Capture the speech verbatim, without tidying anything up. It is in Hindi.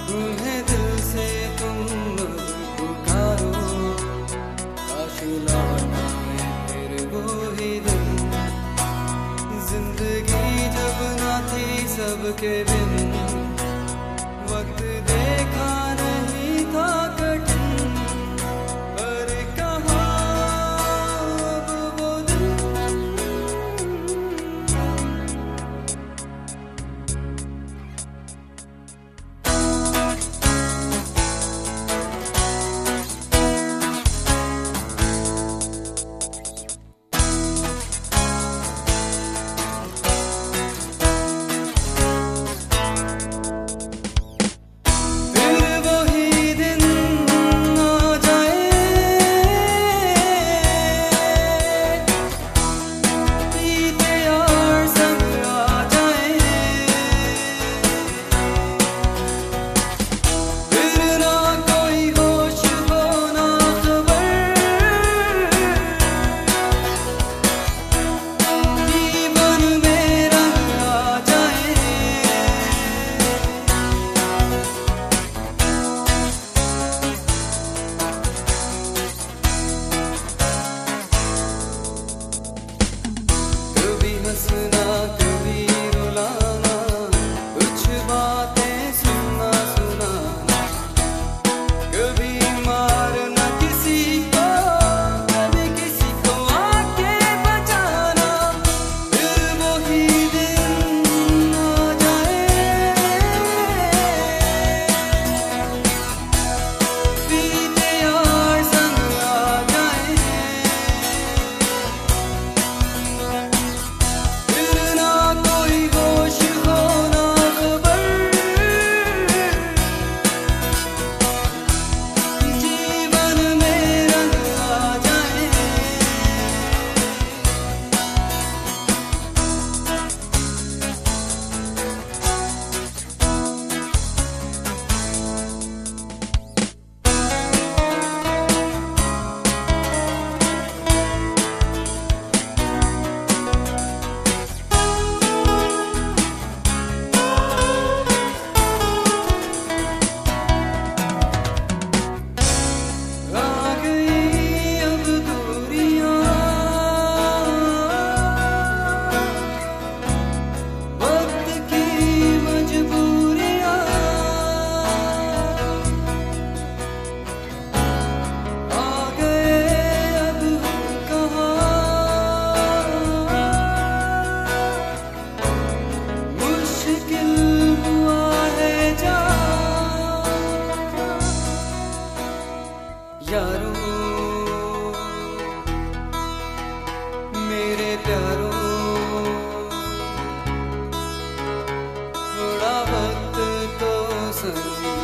तुम्हें दिल से तुम पुकारो, काश लौट आए फिर वो ही दिन। जिंदगी जब ना थी सबके बिन, वक्त देखा नहीं था कठिन, पर कहाँ अब वो दिन। हंसना कभी रुलाना, कुछ बातें सुनना सुनाना, कभी मारना किसी को, कभी किसी को आके बचाना। फिर वही दिन आ जाए, बीते यार संग आ जाए, यारों मेरे प्यारों, थोड़ा वक्त तो समझिए।